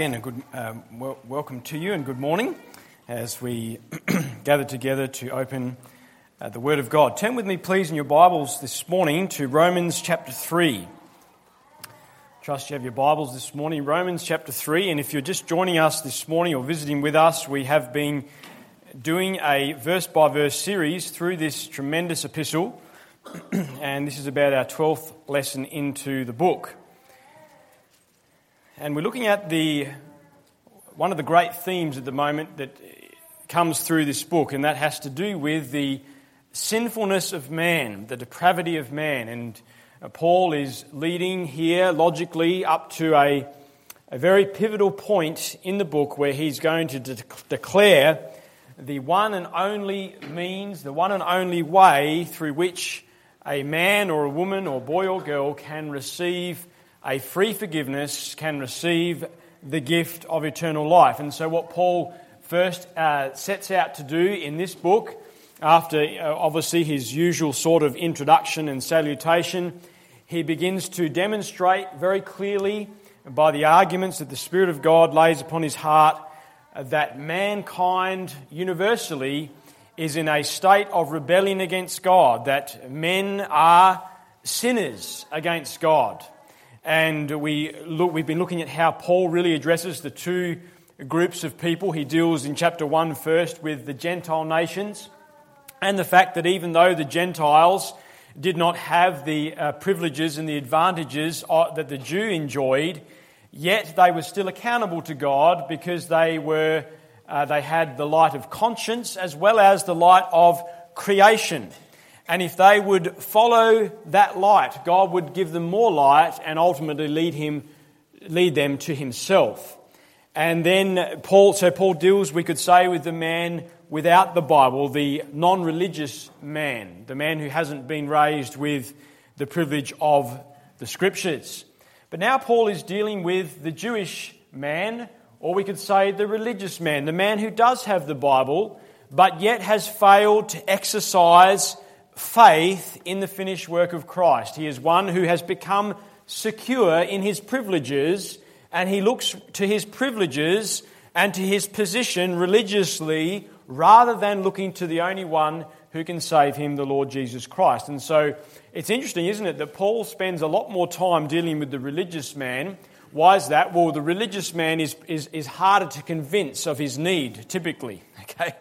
Again, a good welcome to you and good morning as we gather together to open the Word of God. Turn with me, please, in your Bibles this morning to Romans chapter 3. Trust you have your Bibles this morning, Romans chapter 3. And if you're just joining us this morning or visiting with us, we have been doing a verse-by-verse series through this tremendous epistle. And this is about our 12th lesson into the book. And we're looking at one of the great themes at the moment that comes through this book, and that has to do with the sinfulness of man, the depravity of man. And Paul is leading here logically up to a very pivotal point in the book where he's going to declare the one and only means, the one and only way through which a man or a woman or boy or girl can receive a free forgiveness, can receive the gift of eternal life. And so what Paul first sets out to do in this book, after obviously his usual sort of introduction and salutation, he begins to demonstrate very clearly by the arguments that the Spirit of God lays upon his heart that mankind universally is in a state of rebellion against God, that men are sinners against God. And we've been looking at how Paul really addresses the two groups of people. He deals in chapter 1 first with the Gentile nations and the fact that even though the Gentiles did not have the privileges and the advantages that the Jew enjoyed, yet they were still accountable to God because they had the light of conscience as well as the light of creation. And if they would follow that light, God would give them more light and ultimately lead them to himself. And then Paul deals, we could say, with the man without the Bible, the non-religious man, the man who hasn't been raised with the privilege of the Scriptures. But now Paul is dealing with the Jewish man, or we could say the religious man, the man who does have the Bible, but yet has failed to exercise faith in the finished work of Christ. He is one who has become secure in his privileges, and he looks to his privileges and to his position religiously rather than looking to the only one who can save him, the Lord Jesus Christ. And so it's interesting, isn't it, that Paul spends a lot more time dealing with the religious man. Why is that? Well, the religious man is harder to convince of his need, typically. Okay.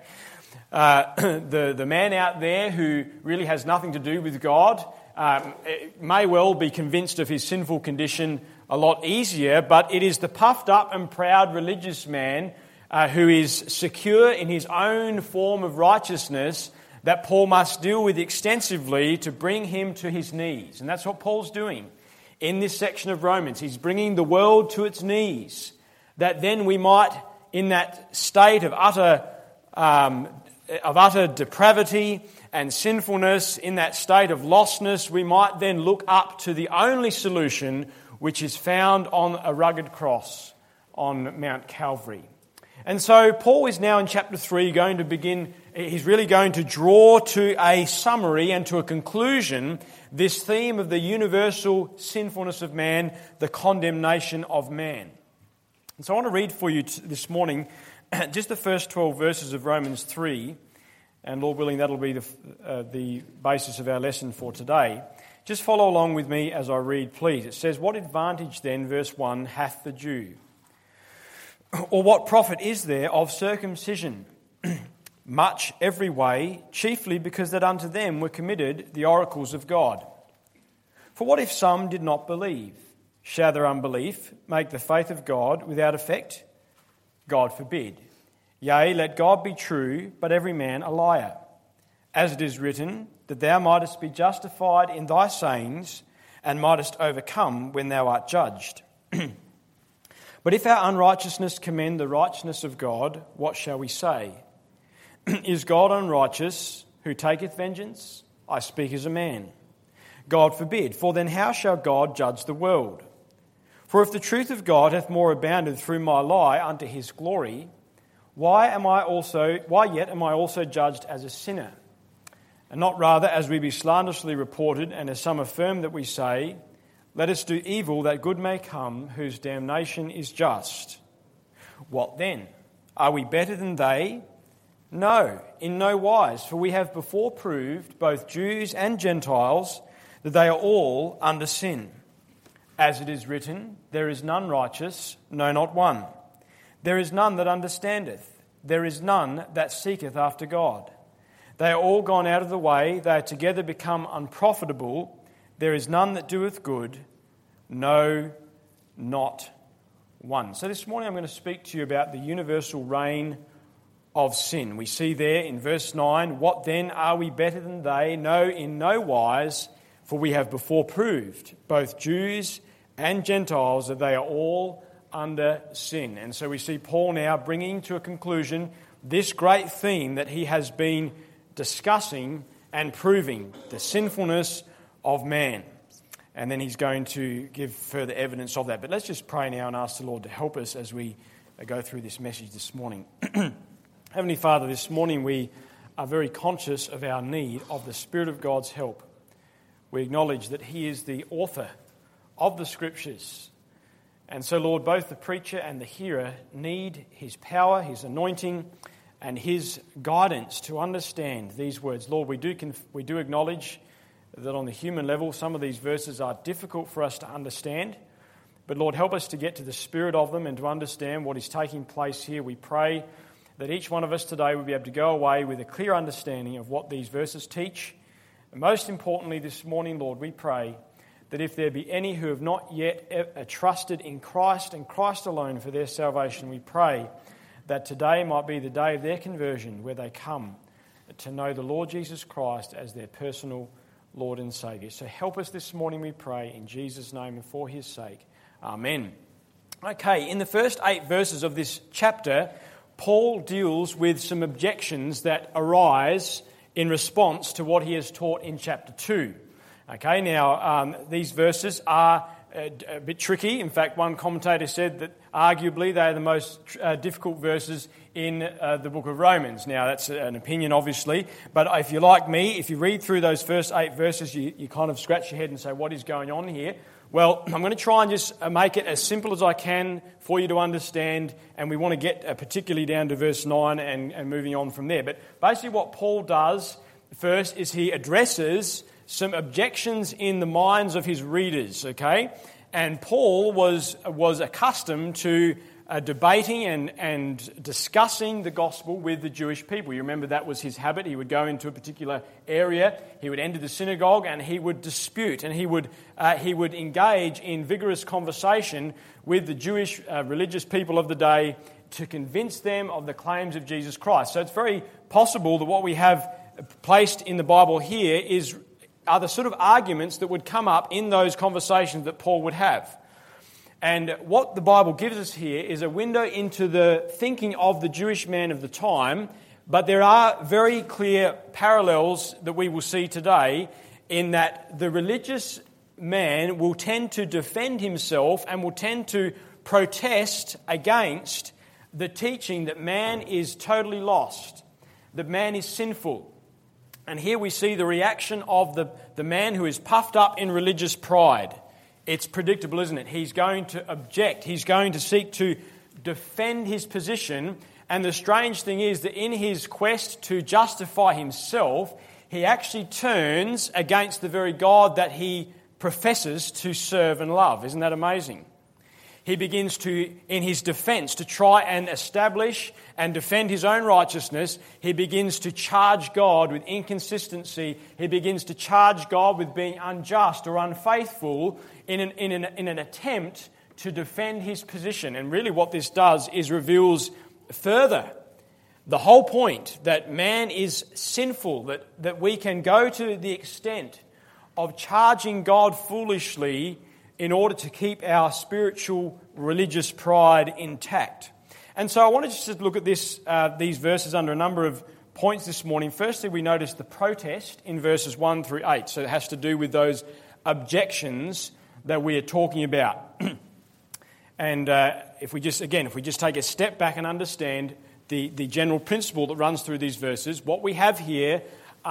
The man out there who really has nothing to do with God may well be convinced of his sinful condition a lot easier, but it is the puffed up and proud religious man who is secure in his own form of righteousness that Paul must deal with extensively to bring him to his knees. And that's what Paul's doing in this section of Romans. He's bringing the world to its knees, that then we might, in that state of utter depravity and sinfulness, in that state of lostness, we might then look up to the only solution which is found on a rugged cross on Mount Calvary. And so Paul is now in chapter 3 going to begin, he's really going to draw to a summary and to a conclusion this theme of the universal sinfulness of man, the condemnation of man. And so I want to read for you this morning just the first 12 verses of Romans 3, and Lord willing, that'll be the basis of our lesson for today. Just follow along with me as I read, please. It says, "What advantage then, verse 1, hath the Jew? Or what profit is there of circumcision? Much every way, chiefly because that unto them were committed the oracles of God. For what if some did not believe? Shall their unbelief make the faith of God without effect? God forbid. Yea, let God be true, but every man a liar. As it is written, that thou mightest be justified in thy sayings, and mightest overcome when thou art judged. But if our unrighteousness commend the righteousness of God, what shall we say? Is God unrighteous, who taketh vengeance? I speak as a man. God forbid, for then how shall God judge the world? For if the truth of God hath more abounded through my lie unto his glory, why yet am I also judged as a sinner? And not rather as we be slanderously reported, and as some affirm that we say, Let us do evil that good may come, whose damnation is just. What then? Are we better than they? No, in no wise, for we have before proved, both Jews and Gentiles, that they are all under sin. As it is written, there is none righteous, no, not one. There is none that understandeth. There is none that seeketh after God. They are all gone out of the way. They are together become unprofitable. There is none that doeth good, no, not one. So this morning I'm going to speak to you about the universal reign of sin. We see there in verse 9, what then, are we better than they? No, in no wise, for we have before proved, both Jews and Gentiles, that they are all under sin. And so we see Paul now bringing to a conclusion this great theme that he has been discussing and proving, the sinfulness of man. And then he's going to give further evidence of that. But let's just pray now and ask the Lord to help us as we go through this message this morning. Heavenly Father, this morning we are very conscious of our need of the Spirit of God's help. We acknowledge that He is the author of the Scriptures. And so, Lord, both the preacher and the hearer need His power, His anointing, and His guidance to understand these words. Lord, we do acknowledge that on the human level, some of these verses are difficult for us to understand. But Lord, help us to get to the spirit of them and to understand what is taking place here. We pray that each one of us today will be able to go away with a clear understanding of what these verses teach. And most importantly this morning, Lord, we pray that if there be any who have not yet trusted in Christ and Christ alone for their salvation, we pray that today might be the day of their conversion, where they come to know the Lord Jesus Christ as their personal Lord and Saviour. So help us this morning, we pray, in Jesus' name and for His sake. Amen. Okay, in the first 8 verses of this chapter, Paul deals with some objections that arise in response to what he has taught in chapter 2. Okay, now these verses are a bit tricky. In fact, one commentator said that arguably they are the most difficult verses in the book of Romans. Now, that's an opinion, obviously, but if you're like me, if you read through those first 8 verses, you kind of scratch your head and say, what is going on here? Well, I'm going to try and just make it as simple as I can for you to understand, and we want to get particularly down to verse 9 and moving on from there. But basically what Paul does first is he addresses some objections in the minds of his readers, okay? And Paul was accustomed to debating and discussing the gospel with the Jewish people. You remember that was his habit. He would go into a particular area, he would enter the synagogue, and he would dispute, and he would engage in vigorous conversation with the Jewish religious people of the day to convince them of the claims of Jesus Christ. So it's very possible that what we have placed in the Bible here are the sort of arguments that would come up in those conversations that Paul would have. And what the Bible gives us here is a window into the thinking of the Jewish man of the time, but there are very clear parallels that we will see today in that the religious man will tend to defend himself and will tend to protest against the teaching that man is totally lost, that man is sinful. And here we see the reaction of the man who is puffed up in religious pride. It's predictable, isn't it? He's going to object. He's going to seek to defend his position. And the strange thing is that in his quest to justify himself, he actually turns against the very God that he professes to serve and love. Isn't that amazing? He begins to, in his defense, to try and establish and defend his own righteousness. He begins to charge God with inconsistency. He begins to charge God with being unjust or unfaithful in an attempt to defend his position. And really what this does is reveals further the whole point that man is sinful, that we can go to the extent of charging God foolishly in order to keep our spiritual religious pride intact. And so I wanted to just look at these verses under a number of points this morning. Firstly, we notice the protest in verses 1 through 8. So it has to do with those objections that we are talking about. And if we just take a step back and understand the general principle that runs through these verses, what we have here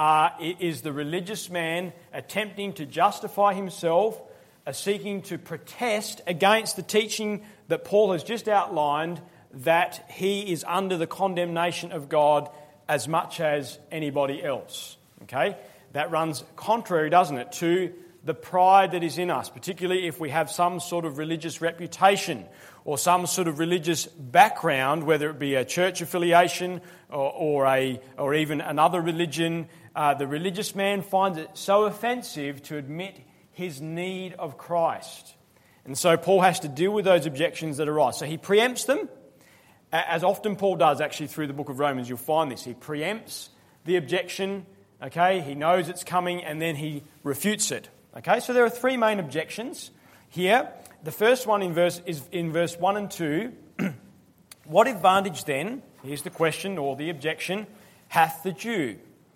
is the religious man attempting to justify himself, seeking to protest against the teaching that Paul has just outlined, that he is under the condemnation of God as much as anybody else. Okay? That runs contrary, doesn't it, to the pride that is in us, particularly if we have some sort of religious reputation or some sort of religious background, whether it be a church affiliation or even another religion. The religious man finds it so offensive to admit his need of Christ. And so Paul has to deal with those objections that arise. So he preempts them, as often Paul does actually through the book of Romans. You'll find this. He preempts the objection, okay? He knows it's coming and then he refutes it. Okay, so there are three main objections here. The first one is in verse 1 and 2. What advantage then, here's the question or the objection, hath the Jew?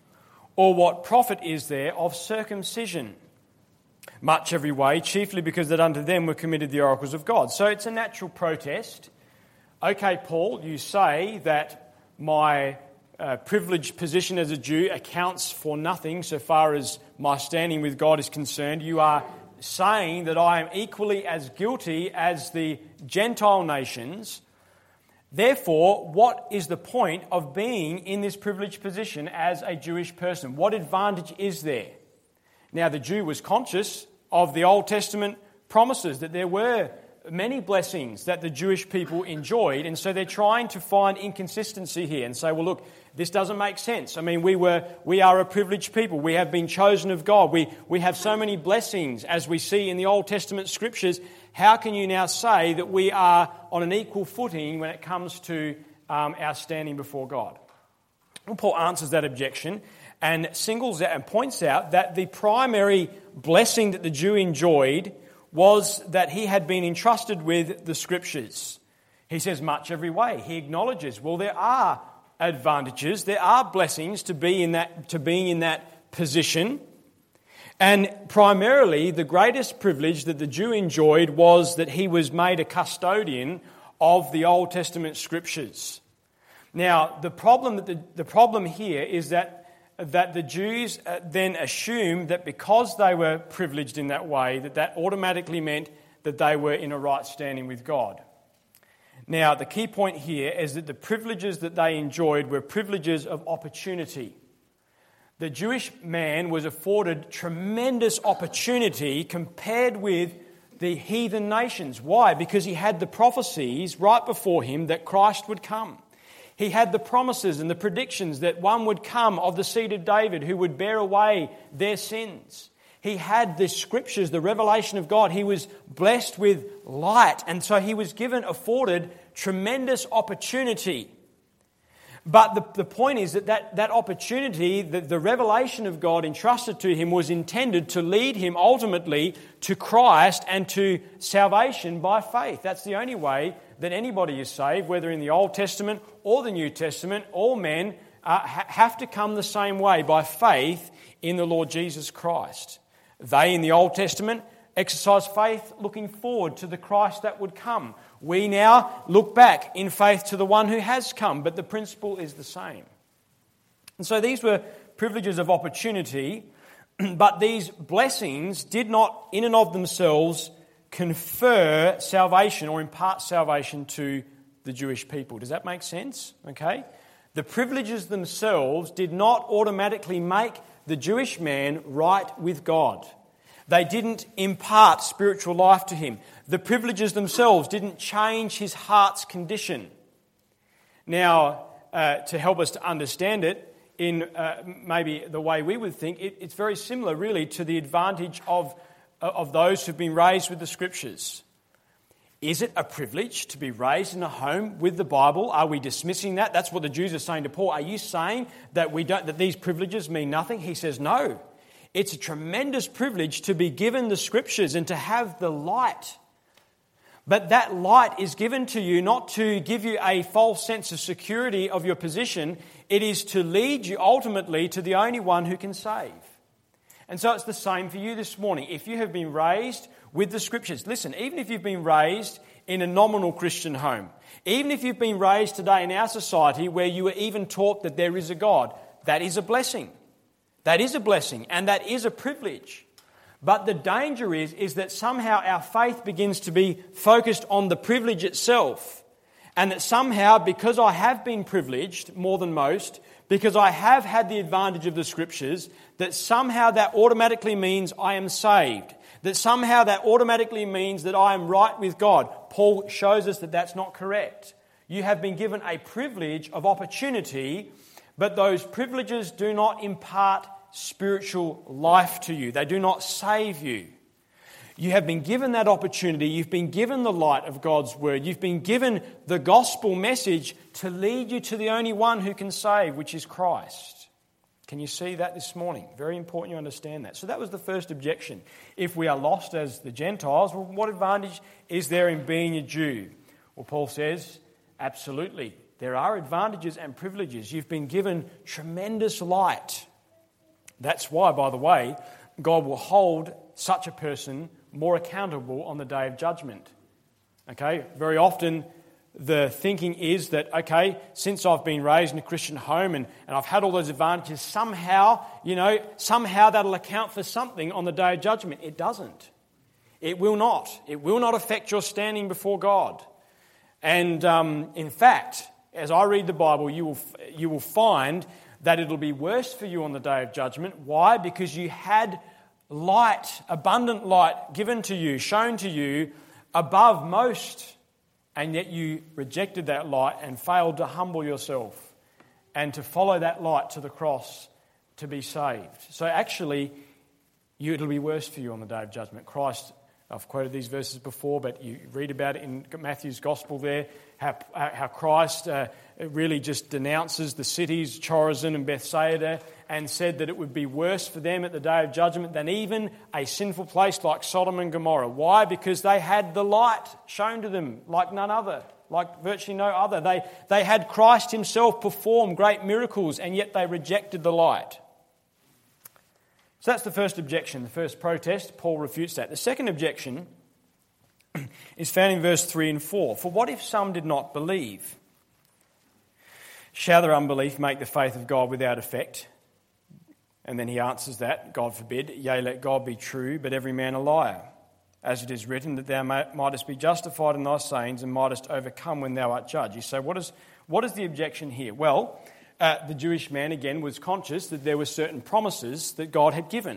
Or what profit is there of circumcision? Much every way, chiefly because that unto them were committed the oracles of God. So it's a natural protest. Okay, Paul, you say that my privileged position as a Jew accounts for nothing so far as my standing with God is concerned. You are saying that I am equally as guilty as the Gentile nations. Therefore, what is the point of being in this privileged position as a Jewish person? What advantage is there? Now, the Jew was conscious of the Old Testament promises that there were many blessings that the Jewish people enjoyed, and so they're trying to find inconsistency here and say, well, look, this doesn't make sense. I mean, we are a privileged people. We have been chosen of God. We have so many blessings as we see in the Old Testament scriptures. How can you now say that we are on an equal footing when it comes to our standing before God? Well, Paul answers that objection and singles out and points out that the primary blessing that the Jew enjoyed was that he had been entrusted with the Scriptures. He says much every way. He acknowledges, well, there are advantages, there are blessings to being in that position. And primarily, the greatest privilege that the Jew enjoyed was that he was made a custodian of the Old Testament Scriptures. Now, the problem here is that the Jews then assumed that because they were privileged in that way, that automatically meant that they were in a right standing with God. Now, the key point here is that the privileges that they enjoyed were privileges of opportunity. The Jewish man was afforded tremendous opportunity compared with the heathen nations. Why? Because he had the prophecies right before him that Christ would come. He had the promises and the predictions that one would come of the seed of David who would bear away their sins. He had the scriptures, the revelation of God. He was blessed with light, and so he was afforded tremendous opportunity. But the point is that opportunity, the revelation of God entrusted to him was intended to lead him ultimately to Christ and to salvation by faith. That's the only way that anybody is saved, whether in the Old Testament or the New Testament. All men have to come the same way, by faith in the Lord Jesus Christ. They in the Old Testament exercised faith looking forward to the Christ that would come. We now look back in faith to the one who has come, but the principle is the same. And so these were privileges of opportunity, but these blessings did not in and of themselves confer salvation or impart salvation to the Jewish people. Does that make sense? Okay. The privileges themselves did not automatically make the Jewish man right with God. They didn't impart spiritual life to him. The privileges themselves didn't change his heart's condition. Now, to help us to understand it in maybe the way we would think, it's very similar really to the advantage of those who've been raised with the Scriptures. Is it a privilege to be raised in a home with the Bible? Are we dismissing that? That's what the Jews are saying to Paul. Are you saying that that these privileges mean nothing? He says no. It's a tremendous privilege to be given the Scriptures and to have the light. But that light is given to you not to give you a false sense of security of your position. It is to lead you ultimately to the only one who can save. And so it's the same for you this morning. If you have been raised with the Scriptures, listen, even if you've been raised in a nominal Christian home, even if you've been raised today in our society where you were even taught that there is a God, that is a blessing. That is a blessing and that is a privilege. But the danger is that somehow our faith begins to be focused on the privilege itself And that somehow, because I have been privileged more than most, because I have had the advantage of the Scriptures, that somehow that automatically means I am saved. That somehow that automatically means that I am right with God. Paul shows us that that's not correct. You have been given a privilege of opportunity, but those privileges do not impart spiritual life to you. They do not save you. You have been given that opportunity. You've been given the light of God's Word. You've been given the gospel message to lead you to the only one who can save, which is Christ. Can you see that this morning? Very important you understand that. So that was the first objection. If we are lost as the Gentiles, well, what advantage is there in being a Jew? Well, Paul says, absolutely. There are advantages and privileges. You've been given tremendous light. That's why, by the way, God will hold such a person more accountable on the day of judgment. Okay, very often the thinking is that, okay, since I've been raised in a Christian home and I've had all those advantages, somehow that'll account for something on the day of judgment. It doesn't. It will not. It will not affect your standing before God. And in fact, as I read the Bible, you will find that it'll be worse for you on the day of judgment. Why? Because you had light, abundant light given to you, shown to you above most, and yet you rejected that light and failed to humble yourself and to follow that light to the cross to be saved. So actually, it'll be worse for you on the day of judgment. Christ, I've quoted these verses before, but you read about it in Matthew's Gospel there, how Christ really just denounces the cities, Chorazin and Bethsaida, and said that it would be worse for them at the day of judgment than even a sinful place like Sodom and Gomorrah. Why? Because they had the light shown to them like none other, like virtually no other. They had Christ himself perform great miracles, and yet they rejected the light. So that's the first objection, the first protest. Paul refutes that. The second objection is found in verse 3 and 4. For what if some did not believe? Shall their unbelief make the faith of God without effect? And then he answers that, God forbid. Yea, let God be true, but every man a liar. As it is written, that thou mightest be justified in thy sayings and mightest overcome when thou art judged. You say, what is the objection here? Well, the Jewish man, again, was conscious that there were certain promises that God had given.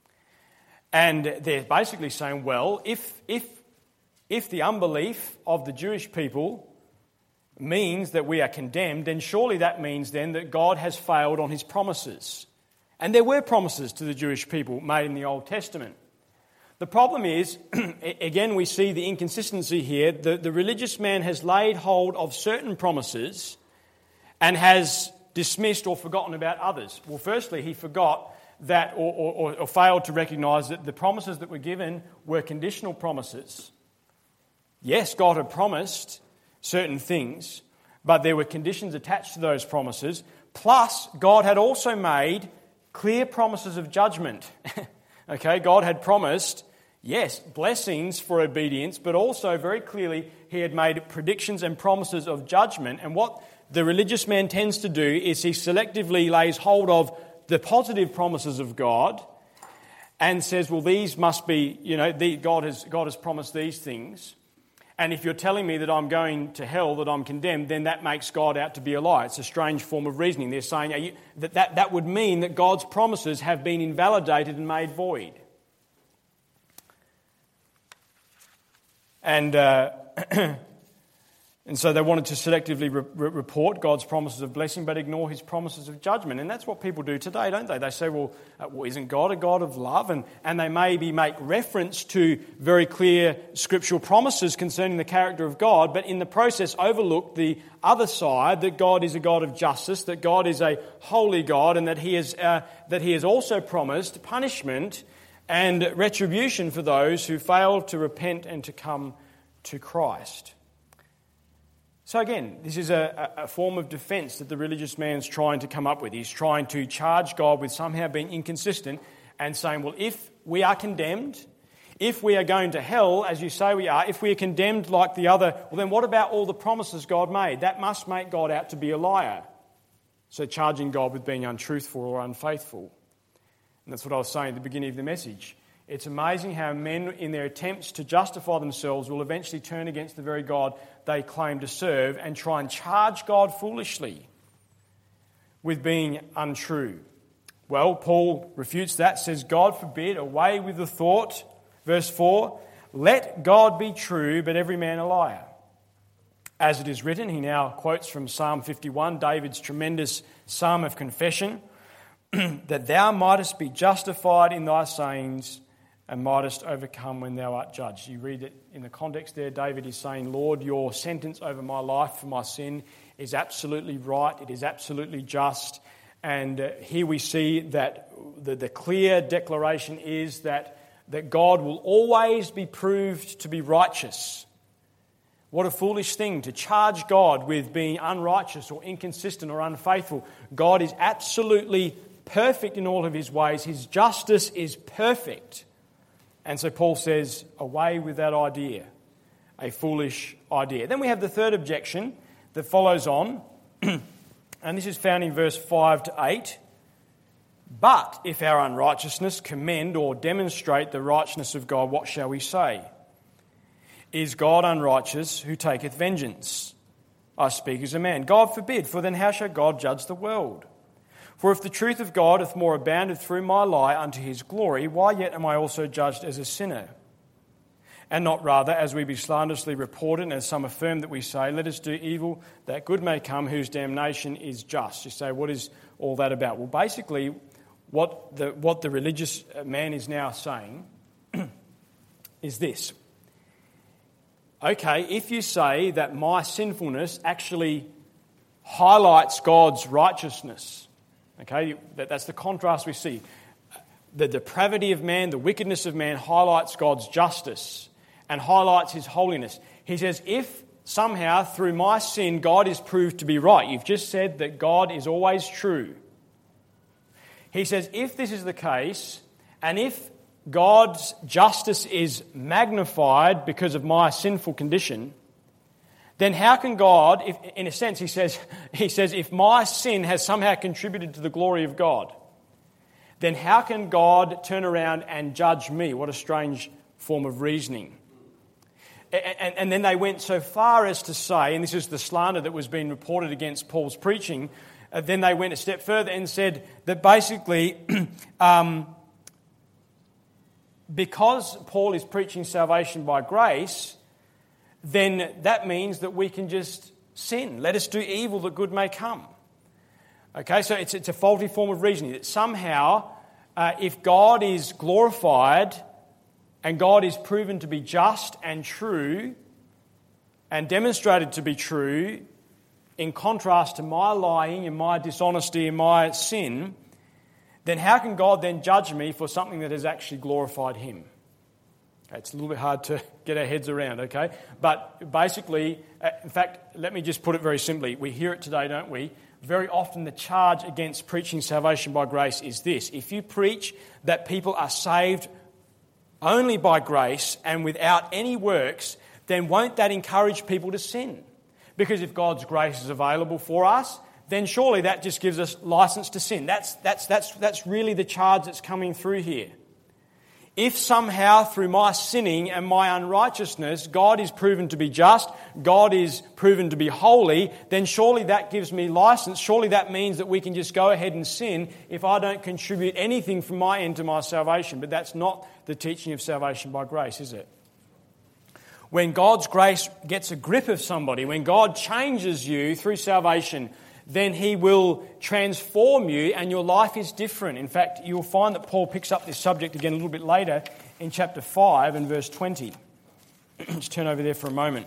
And they're basically saying, well, if the unbelief of the Jewish people means that we are condemned, then surely that means then that God has failed on his promises. And there were promises to the Jewish people made in the Old Testament. The problem is, again, we see the inconsistency here. The religious man has laid hold of certain promises and has dismissed or forgotten about others. Well, firstly, he forgot that or failed to recognise that the promises that were given were conditional promises. Yes, God had promised certain things, but there were conditions attached to those promises. Plus, God had also made clear promises of judgment. Okay, God had promised, yes, blessings for obedience, but also very clearly he had made predictions and promises of judgment. And what the religious man tends to do is he selectively lays hold of the positive promises of God and says, well, these must be, God has promised these things. And if you're telling me that I'm going to hell, that I'm condemned, then that makes God out to be a liar. It's a strange form of reasoning. They're saying that would mean that God's promises have been invalidated and made void. And so they wanted to selectively report God's promises of blessing but ignore his promises of judgment. And that's what people do today, don't they? They say, well, isn't God a God of love? And they maybe make reference to very clear scriptural promises concerning the character of God, but in the process overlook the other side, that God is a God of justice, that God is a holy God, and that he has also promised punishment and retribution for those who fail to repent and to come to Christ. So again, this is a form of defence that the religious man's trying to come up with. He's trying to charge God with somehow being inconsistent and saying, well, if we are condemned, if we are going to hell, as you say we are, if we are condemned like the other, well then what about all the promises God made? That must make God out to be a liar. So charging God with being untruthful or unfaithful. And that's what I was saying at the beginning of the message. It's amazing how men, in their attempts to justify themselves, will eventually turn against the very God they claim to serve and try and charge God foolishly with being untrue. Well, Paul refutes that, says, God forbid, away with the thought. Verse 4, let God be true, but every man a liar. As it is written, he now quotes from Psalm 51, David's tremendous psalm of confession, that thou mightest be justified in thy sayings and mightest overcome when thou art judged. You read it in the context there, David is saying, Lord, your sentence over my life for my sin is absolutely right, it is absolutely just. And here we see that the clear declaration is that God will always be proved to be righteous. What a foolish thing to charge God with being unrighteous or inconsistent or unfaithful. God is absolutely perfect in all of his ways. His justice is perfect. And so Paul says, away with that idea, a foolish idea. Then we have the third objection that follows on, and this is found in verse 5 to 8. But if our unrighteousness commend or demonstrate the righteousness of God, what shall we say? Is God unrighteous who taketh vengeance? I speak as a man. God forbid, for then how shall God judge the world? For if the truth of God hath more abounded through my lie unto his glory, why yet am I also judged as a sinner? And not rather, as we be slanderously reported, and as some affirm that we say, let us do evil that good may come, whose damnation is just. You say, what is all that about? Well, basically, what the religious man is now saying is this. Okay, if you say that my sinfulness actually highlights God's righteousness, okay, that's the contrast we see. The depravity of man, the wickedness of man highlights God's justice and highlights his holiness. He says, if somehow through my sin God is proved to be right, you've just said that God is always true. He says, if this is the case, and if God's justice is magnified because of my sinful condition, then how can God, if, in a sense, he says, if my sin has somehow contributed to the glory of God, then how can God turn around and judge me? What a strange form of reasoning. And then they went so far as to say, and this is the slander that was being reported against Paul's preaching, then they went a step further and said that basically because Paul is preaching salvation by grace, then that means that we can just sin. Let us do evil that good may come. Okay, so it's a faulty form of reasoning, that somehow if God is glorified and God is proven to be just and true and demonstrated to be true, in contrast to my lying and my dishonesty and my sin, then how can God then judge me for something that has actually glorified him? Okay, it's a little bit hard to get our heads around, okay? But basically, in fact, let me just put it very simply. We hear it today, don't we? Very often the charge against preaching salvation by grace is this. If you preach that people are saved only by grace and without any works, then won't that encourage people to sin? Because if God's grace is available for us, then surely that just gives us license to sin. That's really the charge that's coming through here. If somehow through my sinning and my unrighteousness, God is proven to be just, God is proven to be holy, then surely that gives me license. Surely that means that we can just go ahead and sin if I don't contribute anything from my end to my salvation. But that's not the teaching of salvation by grace, is it? When God's grace gets a grip of somebody, when God changes you through salvation, then he will transform you and your life is different. In fact, you'll find that Paul picks up this subject again a little bit later in chapter 5 and verse 20. Just turn over there for a moment.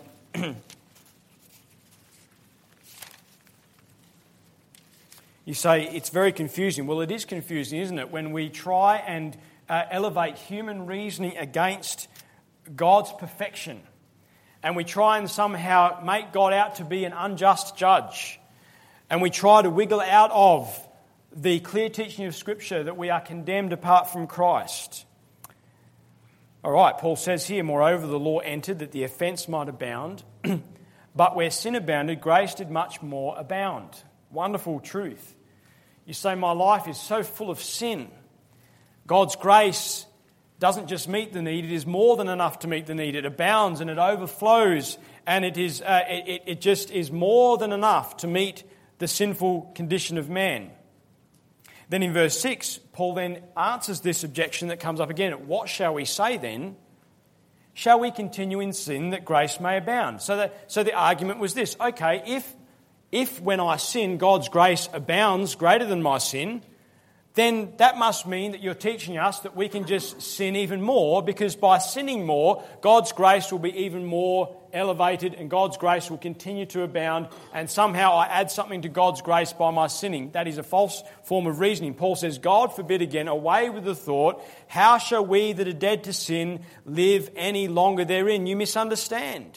You say, it's very confusing. Well, it is confusing, isn't it? When we try and elevate human reasoning against God's perfection, and we try and somehow make God out to be an unjust judge, and we try to wiggle out of the clear teaching of Scripture that we are condemned apart from Christ. All right, Paul says here, moreover, the law entered that the offence might abound, but where sin abounded, grace did much more abound. Wonderful truth. You say, my life is so full of sin. God's grace doesn't just meet the need, it is more than enough to meet the need. It abounds and it overflows, and it just is more than enough to meet the sinful condition of man. Then in verse 6, Paul then answers this objection that comes up again. What shall we say then? Shall we continue in sin that grace may abound? So the argument was this: okay, if when I sin God's grace abounds greater than my sin, then that must mean that you're teaching us that we can just sin even more, because by sinning more, God's grace will be even more elevated and God's grace will continue to abound, and somehow I add something to God's grace by my sinning. That is a false form of reasoning. Paul says, God forbid again, away with the thought, how shall we that are dead to sin live any longer therein? You misunderstand.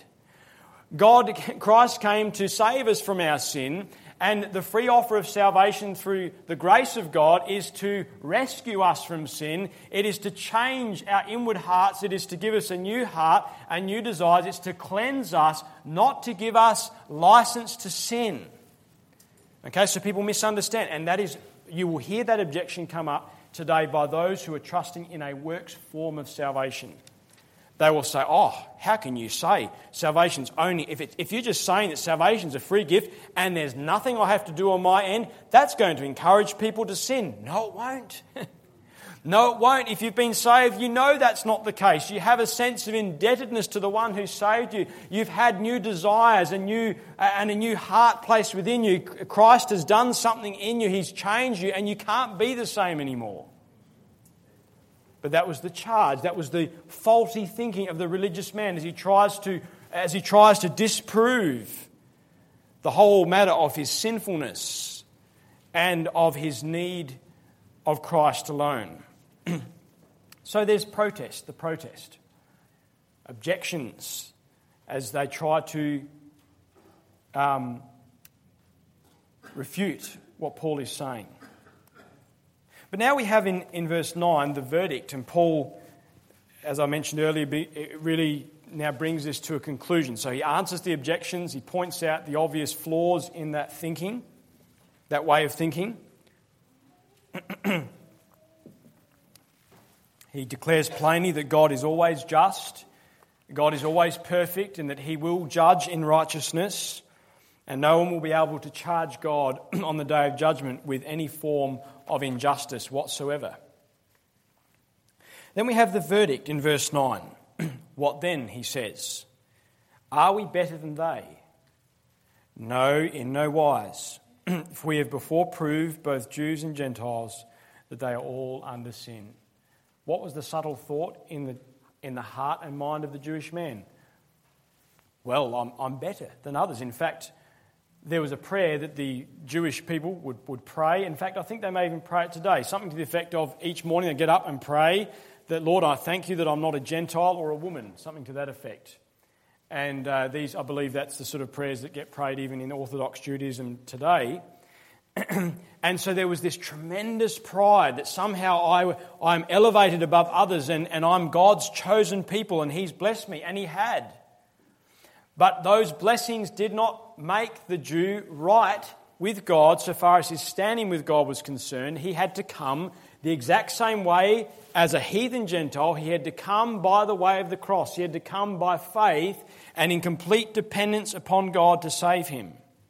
Christ came to save us from our sin, and the free offer of salvation through the grace of God is to rescue us from sin. It is to change our inward hearts. It is to give us a new heart and new desires. It's to cleanse us, not to give us license to sin. Okay, so people misunderstand. And that is, you will hear that objection come up today by those who are trusting in a works form of salvation. They will say, oh, how can you say salvation's only... If you're just saying that salvation's a free gift and there's nothing I have to do on my end, that's going to encourage people to sin. No, it won't. No, it won't. If you've been saved, you know that's not the case. You have a sense of indebtedness to the one who saved you. You've had new desires and a new heart placed within you. Christ has done something in you. He's changed you, and you can't be the same anymore. But that was the charge. That was the faulty thinking of the religious man as he tries to disprove the whole matter of his sinfulness and of his need of Christ alone. So there's protest, the protest. Objections as they try to refute what Paul is saying. But now we have in verse 9 the verdict, and Paul, as I mentioned earlier, really now brings this to a conclusion. So he answers the objections, he points out the obvious flaws in that thinking, that way of thinking. He declares plainly that God is always just, God is always perfect, and that he will judge in righteousness, and no one will be able to charge God on the day of judgment with any form of injustice whatsoever. Then we have the verdict in verse 9. What then, he says? Are we better than they? No, in no wise. For we have before proved, both Jews and Gentiles, that they are all under sin. What was the subtle thought in the heart and mind of the Jewish man? Well, I'm better than others. In fact, there was a prayer that the Jewish people would pray. In fact, I think they may even pray it today. Something to the effect of each morning they get up and pray that, Lord, I thank you that I'm not a Gentile or a woman. Something to that effect. And I believe that's the sort of prayers that get prayed even in Orthodox Judaism today. And so there was this tremendous pride that somehow I'm elevated above others and I'm God's chosen people and he's blessed me. And he had. But those blessings did not make the Jew right with God so far as his standing with God was concerned. He had to come the exact same way as a heathen Gentile. He had to come by the way of the cross. He had to come by faith and in complete dependence upon God to save him.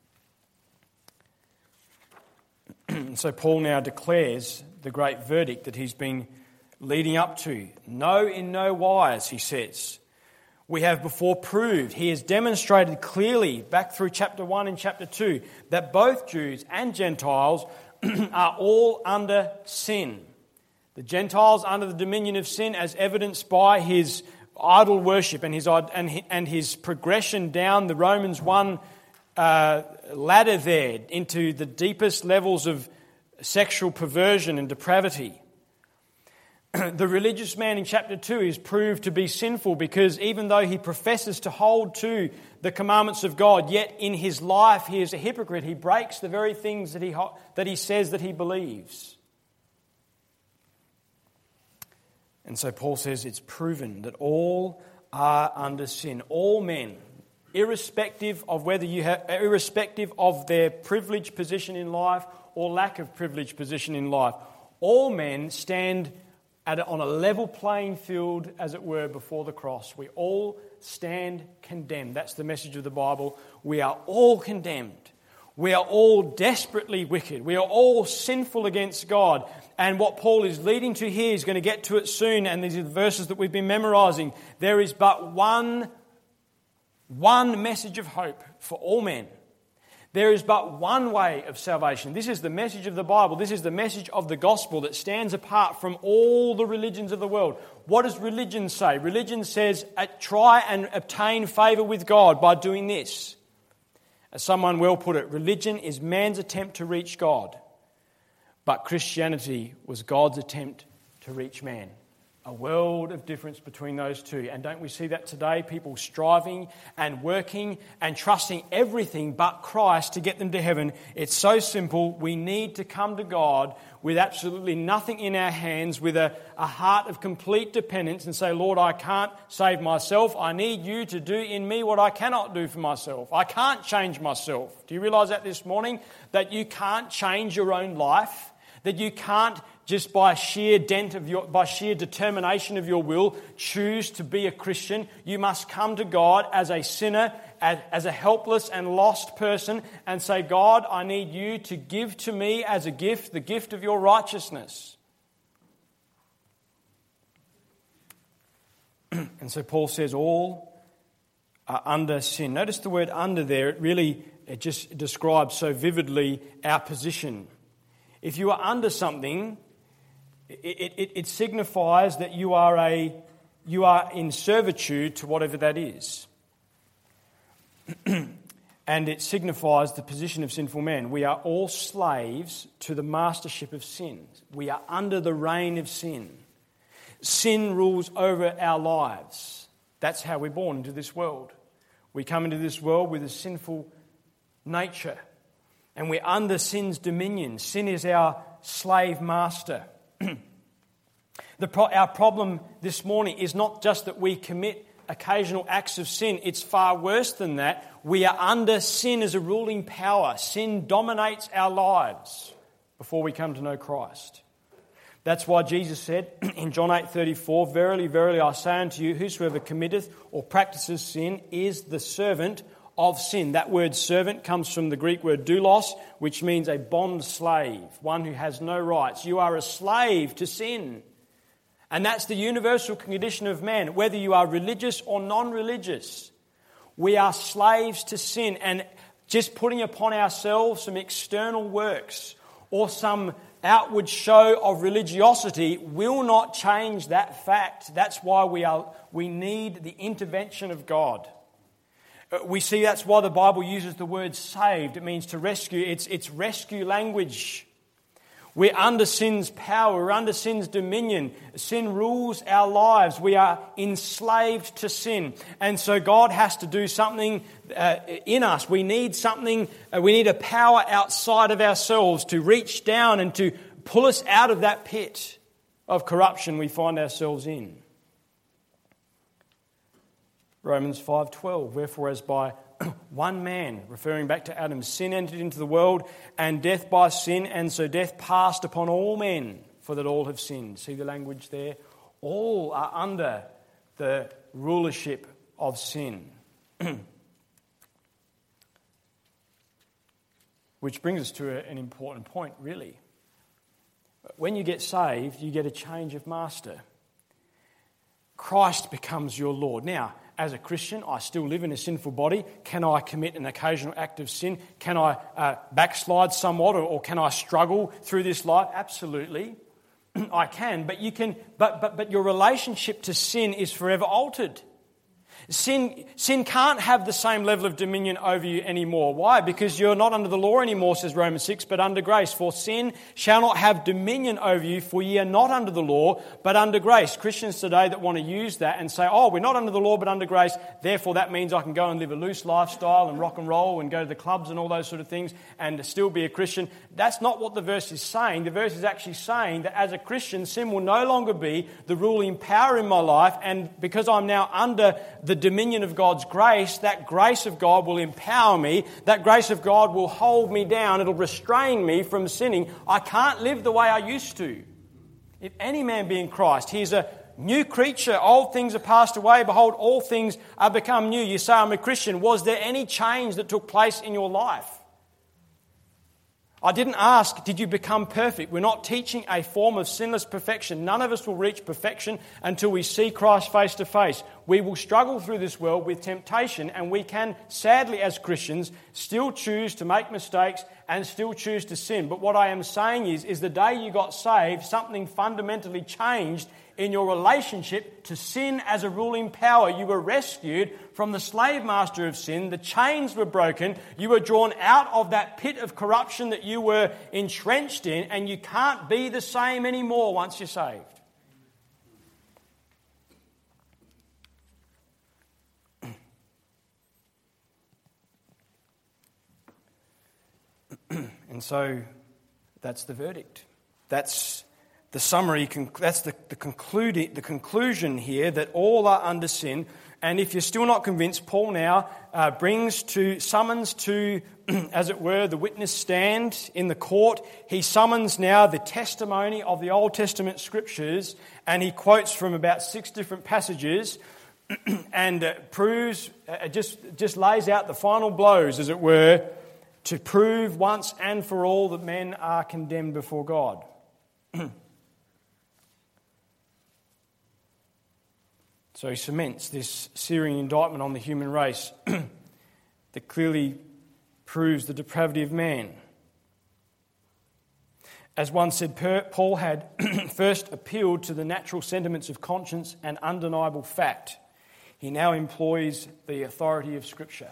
So Paul now declares the great verdict that he's been leading up to. No, in no wise, he says. We have before proved, he has demonstrated clearly back through chapter 1 and chapter 2 that both Jews and Gentiles are all under sin. The Gentiles under the dominion of sin as evidenced by his idol worship and his progression down the Romans 1 ladder there into the deepest levels of sexual perversion and depravity. The religious man in chapter 2 is proved to be sinful because even though he professes to hold to the commandments of God, yet in his life he is a hypocrite. He breaks the very things that he says that he believes. And so Paul says it's proven that all are under sin. All men, irrespective of their privileged position in life or lack of privileged position in life, all men stand on a level playing field, as it were, before the cross. We all stand condemned. That's the message of the Bible. We are all condemned. We are all desperately wicked. We are all sinful against God. And what Paul is leading to here, he's going to get to it soon, and these are the verses that we've been memorizing. There is but one message of hope for all men. There is but one way of salvation. This is the message of the Bible. This is the message of the gospel that stands apart from all the religions of the world. What does religion say? Religion says, try and obtain favour with God by doing this. As someone well put it, religion is man's attempt to reach God, but Christianity was God's attempt to reach man. A world of difference between those two. And don't we see that today? People striving and working and trusting everything but Christ to get them to heaven. It's so simple. We need to come to God with absolutely nothing in our hands, with a heart of complete dependence, and say, Lord, I can't save myself. I need you to do in me what I cannot do for myself. I can't change myself. Do you realise that this morning? That you can't change your own life? That you can't just by sheer determination of your will choose to be a Christian. You must come to God as a sinner, as a helpless and lost person, and say, God, I need you to give to me as a gift the gift of your righteousness. And so Paul says all are under sin. Notice the word under there. It just describes so vividly our position. If you are under something, it signifies that you are in servitude to whatever that is. And it signifies the position of sinful men. We are all slaves to the mastership of sin. We are under the reign of sin. Sin rules over our lives. That's how we're born into this world. We come into this world with a sinful nature. And we're under sin's dominion. Sin is our slave master. Our problem this morning is not just that we commit occasional acts of sin. It's far worse than that. We are under sin as a ruling power. Sin dominates our lives before we come to know Christ. That's why Jesus said in John 8:34, Verily, verily, I say unto you, whosoever committeth or practices sin is the servant of sin. That word servant comes from the Greek word doulos, which means a bond slave, one who has no rights. You are a slave to sin. And that's the universal condition of man, whether you are religious or non-religious. We are slaves to sin, and just putting upon ourselves some external works or some outward show of religiosity will not change that fact. That's why we need the intervention of God. We see that's why the Bible uses the word saved. It means to rescue. It's rescue language. We're under sin's power. We're under sin's dominion. Sin rules our lives. We are enslaved to sin. And so God has to do something in us. We need something. We need a power outside of ourselves to reach down and to pull us out of that pit of corruption we find ourselves in. Romans 5:12, wherefore as by one man, referring back to Adam, sin entered into the world, and death by sin, and so death passed upon all men, for that all have sinned. See the language there? All are under the rulership of sin. Which brings us to an important point, really. When you get saved, you get a change of master. Christ becomes your Lord. Now, as a Christian, I still live in a sinful body. Can I commit an occasional act of sin? Can I backslide somewhat, or can I struggle through this life? Absolutely, I can. But you can. But your relationship to sin is forever altered. Sin can't have the same level of dominion over you anymore. Why? Because you're not under the law anymore, says Romans 6, but under grace. For sin shall not have dominion over you, for ye are not under the law, but under grace. Christians today that want to use that and say, oh, we're not under the law, but under grace, therefore that means I can go and live a loose lifestyle and rock and roll and go to the clubs and all those sort of things and still be a Christian. That's not what the verse is saying. The verse is actually saying that as a Christian, sin will no longer be the ruling power in my life, and because I'm now under the dominion of God's grace, that grace of God will empower me. That grace of God will hold me down. It'll restrain me from sinning. I can't live the way I used to. If any man be in Christ, he is a new creature. Old things are passed away. Behold, all things are become new. You say, I'm a Christian. Was there any change that took place in your life? I didn't ask, did you become perfect? We're not teaching a form of sinless perfection. None of us will reach perfection until we see Christ face to face. We will struggle through this world with temptation, and we can, sadly as Christians, still choose to make mistakes and still choose to sin. But what I am saying is the day you got saved, something fundamentally changed in your relationship to sin as a ruling power. You were rescued from the slave master of sin. The chains were broken. You were drawn out of that pit of corruption that you were entrenched in, and you can't be the same anymore once you're saved. And so that's the verdict. That's the summary, that's the conclusion here, that all are under sin. And if you're still not convinced, Paul now summons to, as it were, the witness stand in the court. He summons now the testimony of the Old Testament scriptures, and he quotes from about 6 different passages and proves, just lays out the final blows, as it were, to prove once and for all that men are condemned before God. So he cements this searing indictment on the human race that clearly proves the depravity of man. As one said, Paul had first appealed to the natural sentiments of conscience and undeniable fact. He now employs the authority of Scripture.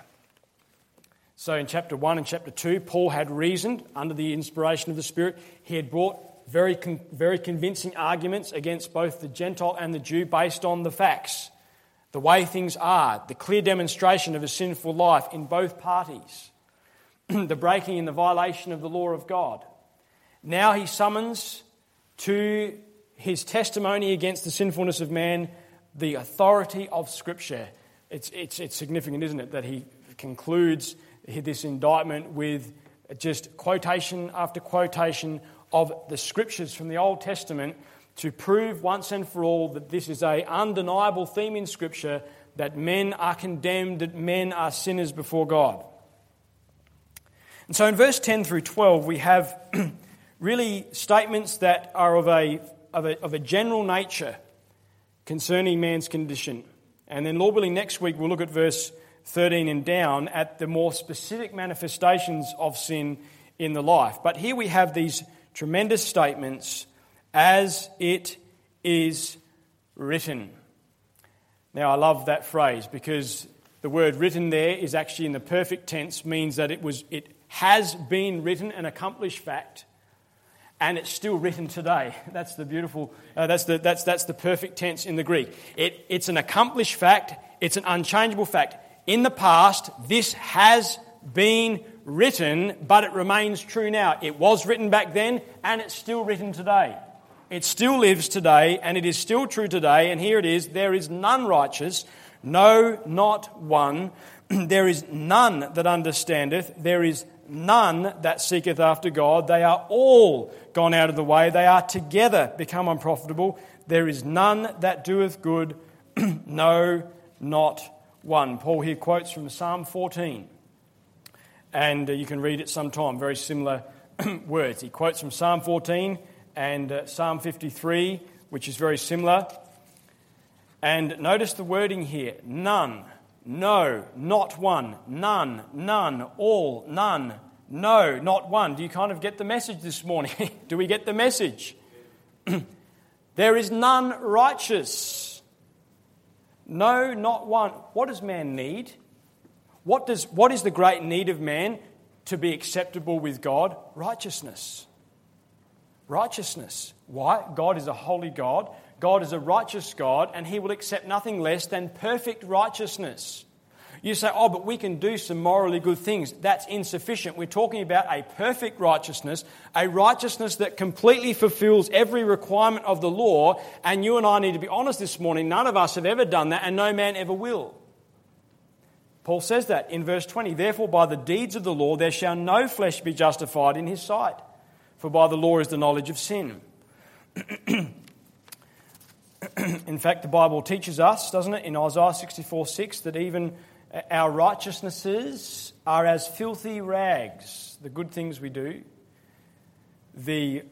So in chapter 1 and chapter 2, Paul had reasoned under the inspiration of the Spirit. He had brought very convincing arguments against both the Gentile and the Jew based on the facts, the way things are, the clear demonstration of a sinful life in both parties, the breaking and the violation of the law of God. Now he summons to his testimony against the sinfulness of man the authority of Scripture. It's significant, isn't it, that he concludes this indictment with just quotation after quotation of the Scriptures from the Old Testament to prove once and for all that this is an undeniable theme in Scripture, that men are condemned, that men are sinners before God. And so in verse 10 through 12 we have really statements that are of a general nature concerning man's condition. And then, Lord willing, next week we'll look at verse 13 and down at the more specific manifestations of sin in the life. But here we have these tremendous statements, as it is written. Now, I love that phrase because the word written there is actually in the perfect tense, means that it has been written, an accomplished fact, and it's still written today. That's the beautiful. That's the perfect tense in the Greek. It's an accomplished fact. It's an unchangeable fact. In the past, this has been written, but it remains true now. It was written back then, and it's still written today. It still lives today, and it is still true today. And here it is: there is none righteous, no, not one. There is none that understandeth. There is none that seeketh after God. They are all gone out of the way. They are together become unprofitable. There is none that doeth good, no, not one. Paul here quotes from Psalm 14. And you can read it sometime, very similar words. He quotes from Psalm 14 and Psalm 53, which is very similar. And notice the wording here: none, no, not one, none, none, all, none, no, not one. Do you kind of get the message this morning? Do we get the message? There is none righteous. No, not one. What does man need? What is the great need of man to be acceptable with God? Righteousness. Righteousness. Why? God is a holy God. God is a righteous God, and He will accept nothing less than perfect righteousness. You say, oh, but we can do some morally good things. That's insufficient. We're talking about a perfect righteousness, a righteousness that completely fulfills every requirement of the law, and you and I need to be honest this morning. None of us have ever done that, and no man ever will. Paul says that in verse 20, therefore by the deeds of the law there shall no flesh be justified in his sight, for by the law is the knowledge of sin. In fact, the Bible teaches us, doesn't it, in Isaiah 64:6, that even our righteousnesses are as filthy rags. The good things we do, the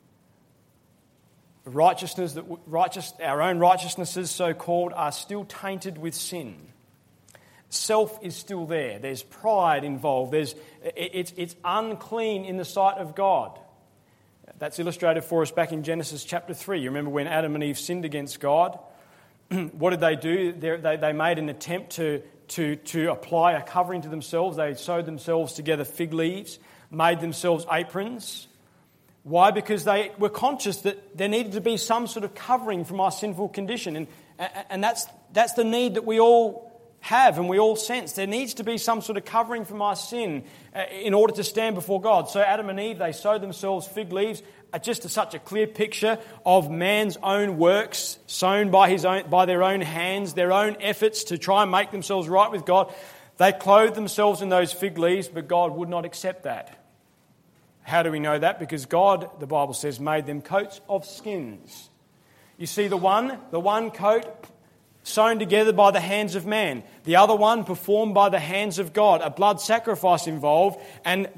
righteousness our own righteousnesses, so-called, are still tainted with sin. Self is still there. There's pride involved. It's unclean in the sight of God. That's illustrated for us back in Genesis chapter 3. You remember when Adam and Eve sinned against God? What did they do? They made an attempt to apply a covering to themselves. They sewed themselves together fig leaves, made themselves aprons. Why? Because they were conscious that there needed to be some sort of covering from our sinful condition. And that's the need that we all have and we all sense. There needs to be some sort of covering from our sin in order to stand before God. So Adam and Eve, they sewed themselves fig leaves, just such a clear picture of man's own works, sown by their own hands, their own efforts to try and make themselves right with God. They clothed themselves in those fig leaves, but God would not accept that. How do we know that? Because God, the Bible says, made them coats of skins. You see, the one coat sewn together by the hands of man, the other one performed by the hands of God, a blood sacrifice involved, and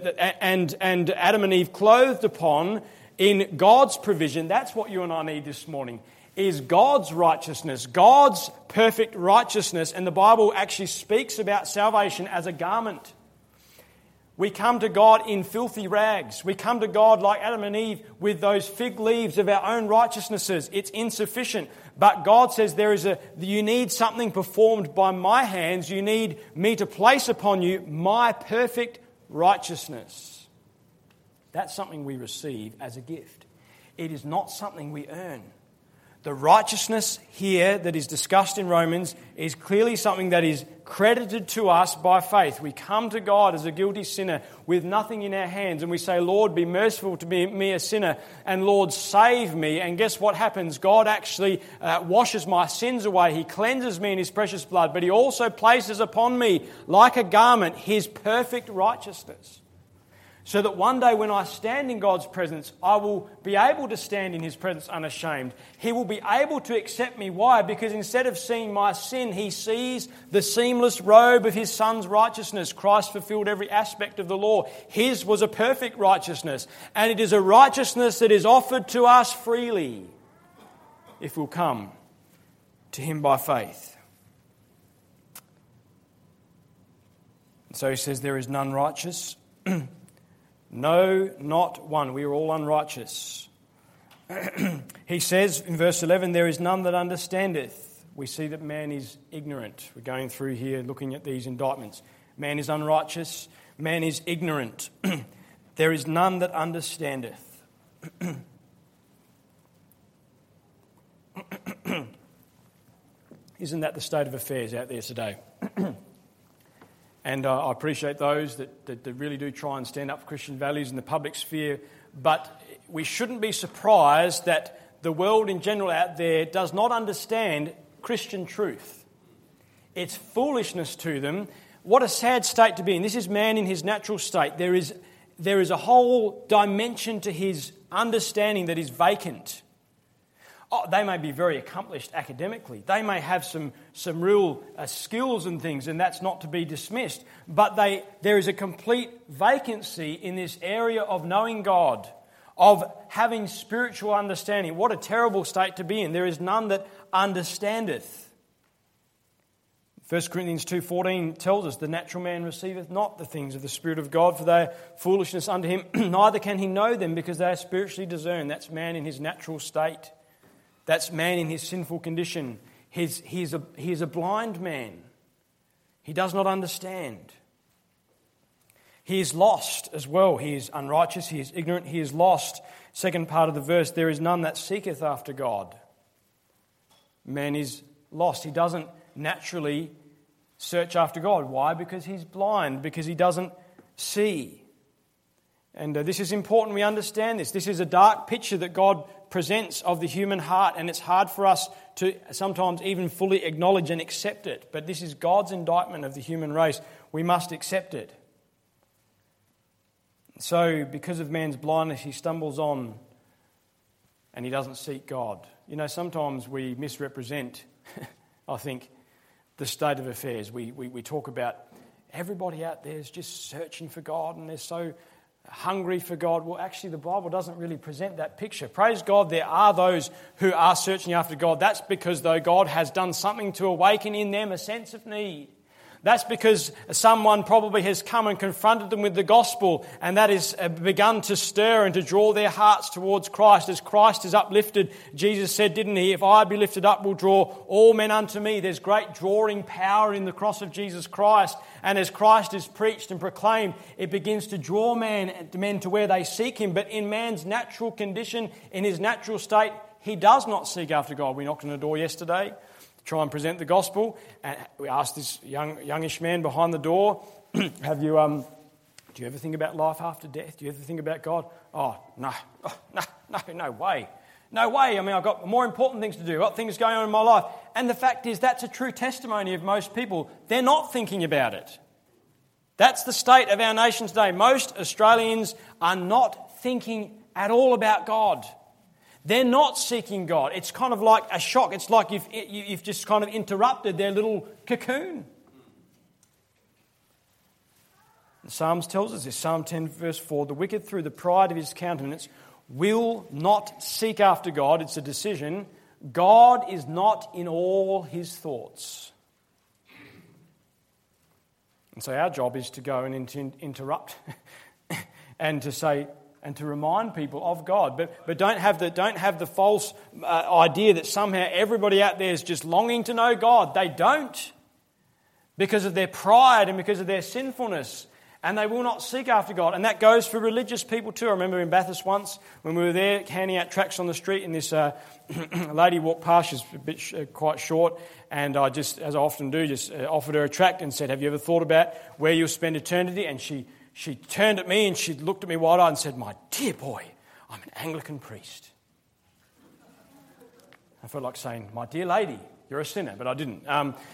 Adam and Eve clothed upon in God's provision. That's what you and I need this morning, is God's righteousness, God's perfect righteousness. And the Bible actually speaks about salvation as a garment. We come to God in filthy rags. We come to God like Adam and Eve with those fig leaves of our own righteousnesses. It's insufficient. But God says you need something performed by my hands. You need me to place upon you my perfect righteousness. That's something we receive as a gift. It is not something we earn. The righteousness here that is discussed in Romans is clearly something that is credited to us by faith. We come to God as a guilty sinner with nothing in our hands and we say, Lord, be merciful to me, a sinner, and Lord, save me. And guess what happens? God actually washes my sins away. He cleanses me in His precious blood, but He also places upon me, like a garment, His perfect righteousness. So that one day when I stand in God's presence, I will be able to stand in His presence unashamed. He will be able to accept me. Why? Because instead of seeing my sin, He sees the seamless robe of His Son's righteousness. Christ fulfilled every aspect of the law. His was a perfect righteousness. And it is a righteousness that is offered to us freely if we'll come to Him by faith. And so He says, there is none righteous. No, not one. We are all unrighteous. He says in verse 11, there is none that understandeth. We see that man is ignorant. We're going through here looking at these indictments. Man is unrighteous. Man is ignorant. There is none that understandeth. Isn't that the state of affairs out there today? And I appreciate those that really do try and stand up for Christian values in the public sphere. But we shouldn't be surprised that the world in general out there does not understand Christian truth. It's foolishness to them. What a sad state to be in. This is man in his natural state. There is a whole dimension to his understanding that is vacant. Oh, they may be very accomplished academically. They may have some real skills and things, and that's not to be dismissed. But there is a complete vacancy in this area of knowing God, of having spiritual understanding. What a terrible state to be in. There is none that understandeth. 1 Corinthians 2:14 tells us, the natural man receiveth not the things of the Spirit of God, for they are foolishness unto him. Neither can he know them, because they are spiritually discerned. That's man in his natural state. That's man in his sinful condition. He's a blind man. He does not understand. He is lost as well. He is unrighteous. He is ignorant. He is lost. Second part of the verse, there is none that seeketh after God. Man is lost. He doesn't naturally search after God. Why? Because he's blind. Because he doesn't see. And this is important we understand this. This is a dark picture that God presents of the human heart, and it's hard for us to sometimes even fully acknowledge and accept it. But this is God's indictment of the human race. We must accept it. So, because of man's blindness, he stumbles on and he doesn't seek God. You know, sometimes we misrepresent, I think, the state of affairs. We talk about everybody out there is just searching for God and they're so hungry for God. Well, actually, the Bible doesn't really present that picture. Praise God, there are those who are searching after God. That's because, though, God has done something to awaken in them a sense of need. That's because someone probably has come and confronted them with the gospel, and that has begun to stir and to draw their hearts towards Christ. As Christ is uplifted, Jesus said, didn't he, if I be lifted up, will draw all men unto me. There's great drawing power in the cross of Jesus Christ. And as Christ is preached and proclaimed, it begins to draw men to where they seek him. But in man's natural condition, in his natural state, he does not seek after God. We knocked on the door yesterday, try and present the gospel, and we asked this youngish man behind the door, do you ever think about life after death? Do you ever think about God? Oh, no way. No way. I mean, I've got more important things to do. I've got things going on in my life. And the fact is, that's a true testimony of most people. They're not thinking about it. That's the state of our nation today. Most Australians are not thinking at all about God. They're not seeking God. It's kind of like a shock. It's like you've just kind of interrupted their little cocoon. The Psalms tells us this, Psalm 10 verse 4, the wicked through the pride of his countenance will not seek after God. It's a decision. God is not in all his thoughts. And so our job is to go and interrupt and to say, and to remind people of God. But don't have the false idea that somehow everybody out there is just longing to know God. They don't, because of their pride and because of their sinfulness. And they will not seek after God. And that goes for religious people too. I remember in Bathurst once, when we were there handing out tracts on the street, and this lady walked past, she's a bit quite short, and I just, as I often do, just offered her a tract and said, have you ever thought about where you'll spend eternity? And she turned at me and she looked at me wide-eyed and said, my dear boy, I'm an Anglican priest. I felt like saying, my dear lady, you're a sinner, but I didn't.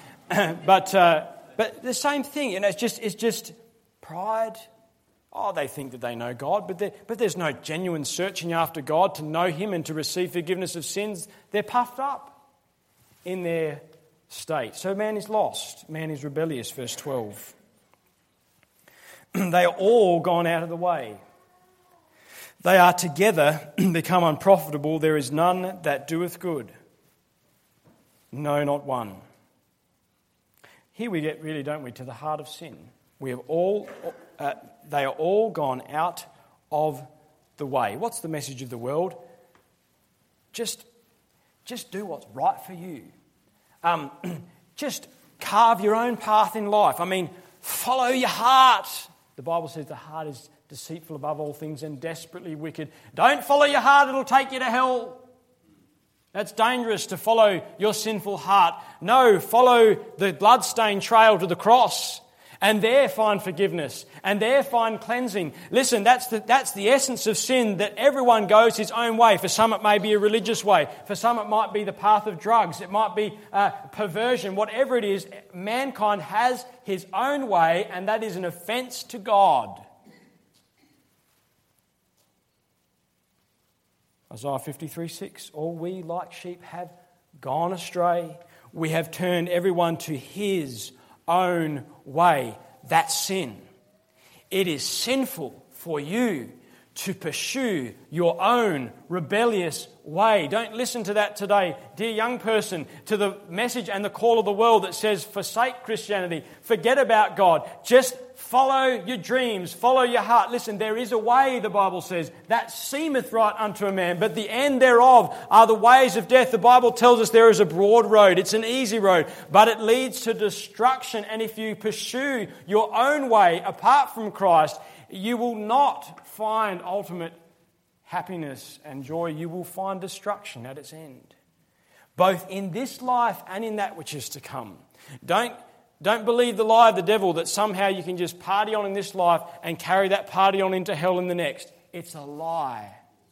But the same thing, you know, it's just pride. Oh, they think that they know God, but there's no genuine searching after God to know him and to receive forgiveness of sins. They're puffed up in their state. So man is lost. Man is rebellious, verse 12. They are all gone out of the way. They are together become unprofitable. There is none that doeth good. No, not one. Here we get really, don't we, to the heart of sin. They are all gone out of the way. What's the message of the world? Just do what's right for you. Just carve your own path in life. I mean, follow your heart. The Bible says the heart is deceitful above all things and desperately wicked. Don't follow your heart, it'll take you to hell. That's dangerous to follow your sinful heart. No, follow the bloodstained trail to the cross, and there find forgiveness, and there find cleansing. Listen, that's the essence of sin, that everyone goes his own way. For some it may be a religious way. For some it might be the path of drugs. It might be perversion. Whatever it is, mankind has his own way, and that is an offence to God. Isaiah 53:6, all we like sheep have gone astray. We have turned everyone to his own way. That's sin. It is sinful for you to pursue your own rebellious way. Don't listen to that today, dear young person, to the message and the call of the world that says forsake Christianity, forget about God, just follow your dreams, follow your heart. Listen, there is a way, the Bible says, that seemeth right unto a man, but the end thereof are the ways of death. The Bible tells us there is a broad road. It's an easy road, but it leads to destruction. And if you pursue your own way apart from Christ, you will not find ultimate happiness and joy. You will find destruction at its end, both in this life and in that which is to come. Don't believe the lie of the devil that somehow you can just party on in this life and carry that party on into hell in the next. It's a lie.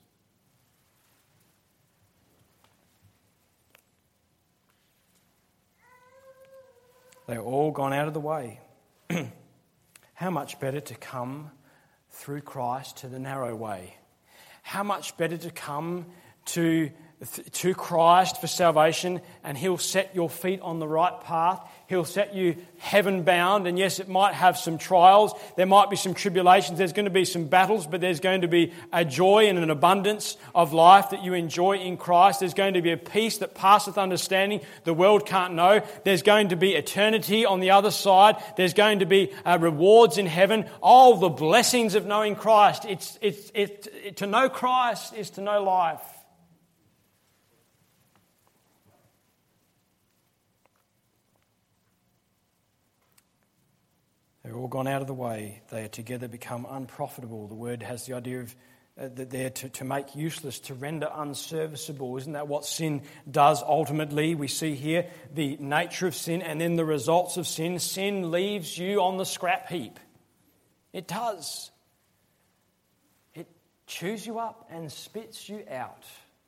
They're all gone out of the way. How much better to come through Christ to the narrow way. How much better to come to Christ for salvation, and He'll set your feet on the right path. He'll set you heaven bound, and yes, it might have some trials. There might be some tribulations. There's going to be some battles, but there's going to be a joy and an abundance of life that you enjoy in Christ. There's going to be a peace that passeth understanding the world can't know. There's going to be eternity on the other side. There's going to be rewards in heaven. All the blessings of knowing Christ. To know Christ is to know life. They're all gone out of the way. They are together become unprofitable. The word has the idea of that they're to make useless, to render unserviceable. Isn't that what sin does ultimately? We see here the nature of sin and then the results of sin. Sin leaves you on the scrap heap. It does. It chews you up and spits you out.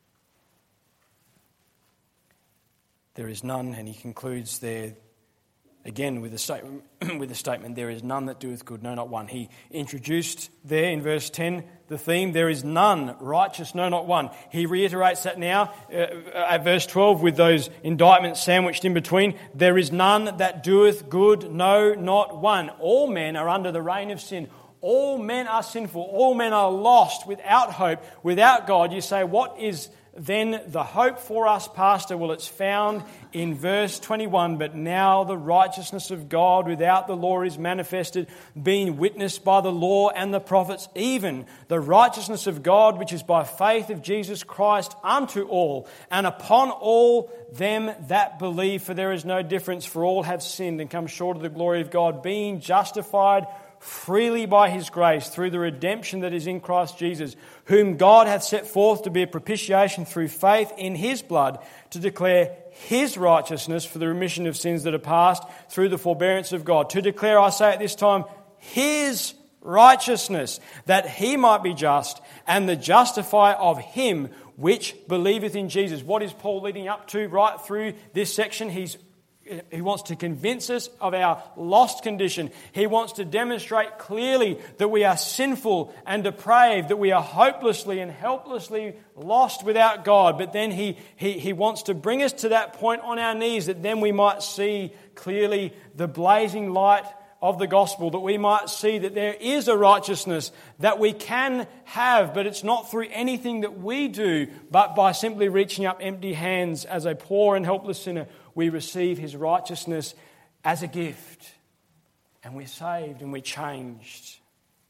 There is none, and he concludes there again with the statement, there is none that doeth good, no, not one. He introduced there in verse 10 the theme, there is none righteous, no, not one. He reiterates that now at verse 12 with those indictments sandwiched in between. There is none that doeth good, no, not one. All men are under the reign of sin. All men are sinful. All men are lost, without hope, without God. You say, what is then the hope for us, Pastor? Well, it's found in verse 21. But now the righteousness of God without the law is manifested, being witnessed by the law and the prophets, even the righteousness of God, which is by faith of Jesus Christ unto all, and upon all them that believe. For there is no difference, for all have sinned and come short of the glory of God, being justified freely by His grace through the redemption that is in Christ Jesus, whom God hath set forth to be a propitiation through faith in His blood, to declare His righteousness for the remission of sins that are past through the forbearance of God. To declare, I say at this time, His righteousness, that He might be just and the justifier of him which believeth in Jesus. What is Paul leading up to right through this section? He wants to convince us of our lost condition. He wants to demonstrate clearly that we are sinful and depraved, that we are hopelessly and helplessly lost without God. But then he wants to bring us to that point on our knees, that then we might see clearly the blazing light of the gospel, that we might see that there is a righteousness that we can have, but it's not through anything that we do, but by simply reaching up empty hands as a poor and helpless sinner. We receive His righteousness as a gift, and we're saved and we're changed.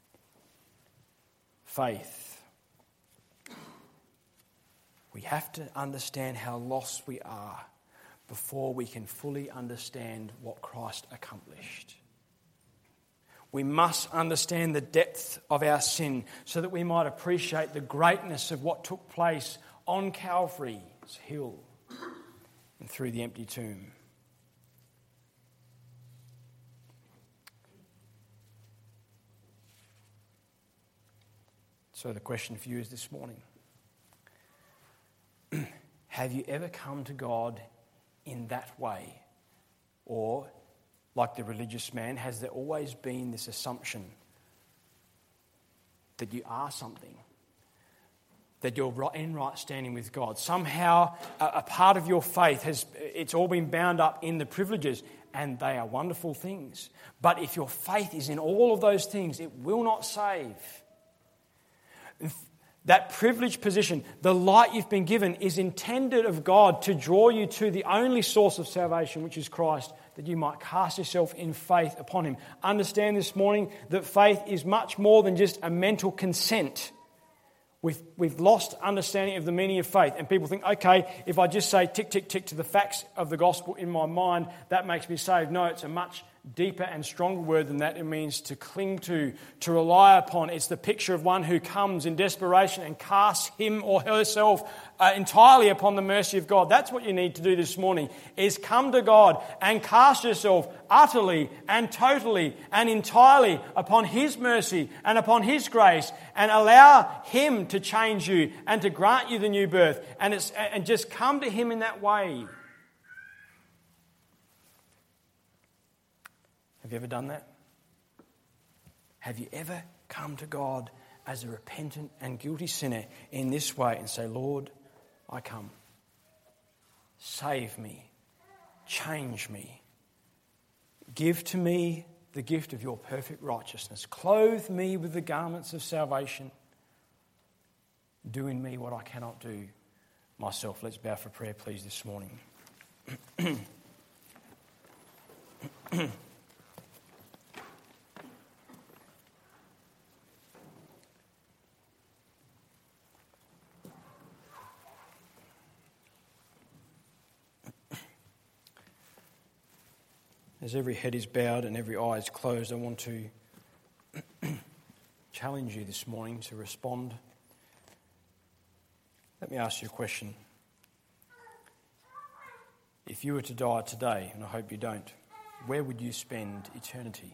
Faith. We have to understand how lost we are before we can fully understand what Christ accomplished. We must understand the depth of our sin so that we might appreciate the greatness of what took place on Calvary's hill and through the empty tomb. So the question for you is this morning, have you ever come to God in that way? Or, like the religious man, has there always been this assumption that you are something? That you're in right standing with God. Somehow a part of your faith it's all been bound up in the privileges, and they are wonderful things. But if your faith is in all of those things, it will not save. That privileged position, the light you've been given, is intended of God to draw you to the only source of salvation, which is Christ, that you might cast yourself in faith upon Him. Understand this morning that faith is much more than just a mental consent. We've lost understanding of the meaning of faith, and people think, okay, if I just say tick, tick, tick to the facts of the gospel in my mind, that makes me saved. No, it's a much deeper and stronger word than that. It means to cling to rely upon. It's the picture of one who comes in desperation and casts him or herself entirely upon the mercy of God. That's what you need to do this morning, is come to God and cast yourself utterly and totally and entirely upon His mercy and upon His grace, and allow Him to change you and to grant you the new birth, and just come to Him in that way. Have you ever done that? Have you ever come to God as a repentant and guilty sinner in this way and say, Lord, I come. Save me. Change me. Give to me the gift of your perfect righteousness. Clothe me with the garments of salvation. Do in me what I cannot do myself. Let's bow for prayer, please, this morning. As every head is bowed and every eye is closed, I want to challenge you this morning to respond. Let me ask you a question. If you were to die today, and I hope you don't, where would you spend eternity?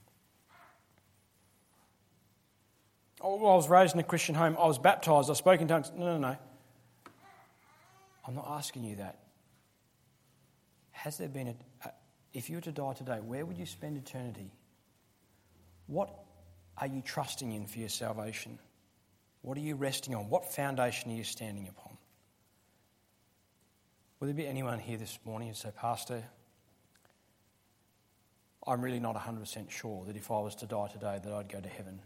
Oh, well, I was raised in a Christian home. I was baptised. I spoke in tongues. No. I'm not asking you that. Has there been if you were to die today, where would you spend eternity? What are you trusting in for your salvation? What are you resting on? What foundation are you standing upon? Will there be anyone here this morning who say, Pastor, I'm really not 100% sure that if I was to die today that I'd go to heaven.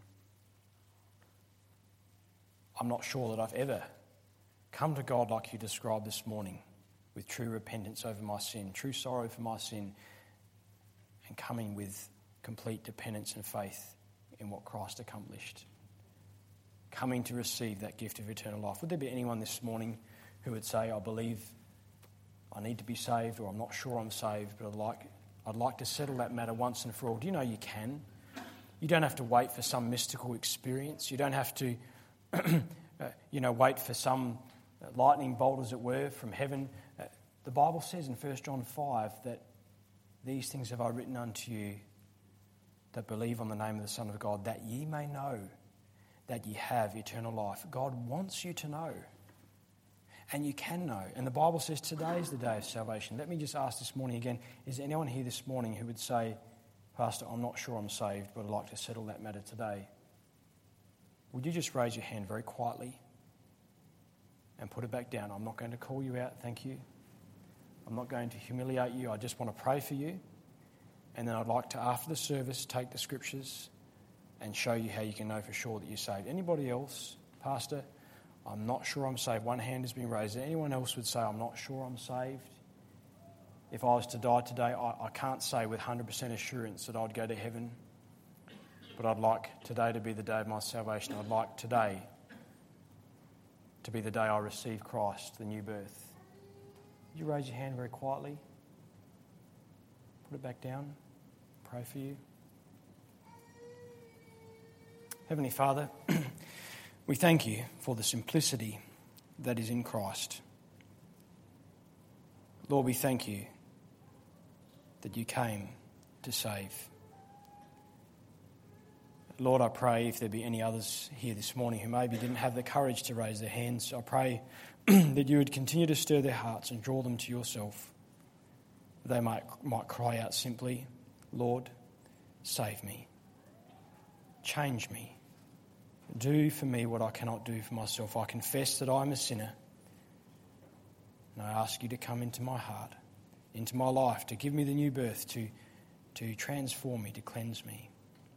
I'm not sure that I've ever come to God like you described this morning, with true repentance over my sin, true sorrow for my sin, and coming with complete dependence and faith in what Christ accomplished. Coming to receive that gift of eternal life. Would there be anyone this morning who would say, I believe I need to be saved, or I'm not sure I'm saved, but I'd like to settle that matter once and for all? Do you know you can? You don't have to wait for some mystical experience. You don't have to wait for some lightning bolt, as it were, from heaven. The Bible says in 1 John 5 that these things have I written unto you that believe on the name of the Son of God, that ye may know that ye have eternal life. God wants you to know, and you can know. And the Bible says today is the day of salvation. Let me just ask this morning again, is there anyone here this morning who would say, Pastor, I'm not sure I'm saved, but I'd like to settle that matter today? Would you just raise your hand very quietly and put it back down? I'm not going to call you out, thank you. I'm not going to humiliate you. I just want to pray for you. And then I'd like to, after the service, take the scriptures and show you how you can know for sure that you're saved. Anybody else? Pastor, I'm not sure I'm saved. One hand has been raised. Anyone else would say, I'm not sure I'm saved? If I was to die today, I can't say with 100% assurance that I'd go to heaven. But I'd like today to be the day of my salvation. I'd like today to be the day I receive Christ, the new birth. Would you raise your hand very quietly? Put it back down. Pray for you. Heavenly Father, we thank you for the simplicity that is in Christ. Lord, we thank you that you came to save. Lord, I pray if there be any others here this morning who maybe didn't have the courage to raise their hands, I pray that you would continue to stir their hearts and draw them to yourself. They might cry out simply, Lord, save me. Change me. Do for me what I cannot do for myself. I confess that I'm a sinner. And I ask you to come into my heart, into my life, to give me the new birth, to transform me, to cleanse me.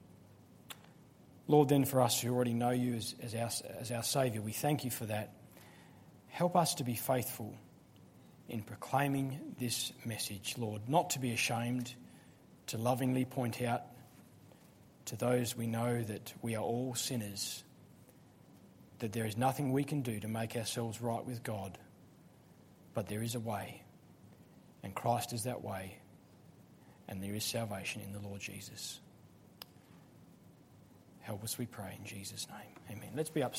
Lord, then for us who already know you as our Saviour, we thank you for that. Help us to be faithful in proclaiming this message, Lord, not to be ashamed, to lovingly point out to those we know that we are all sinners, that there is nothing we can do to make ourselves right with God, but there is a way, and Christ is that way, and there is salvation in the Lord Jesus. Help us, we pray, in Jesus' name. Amen. Let's be up.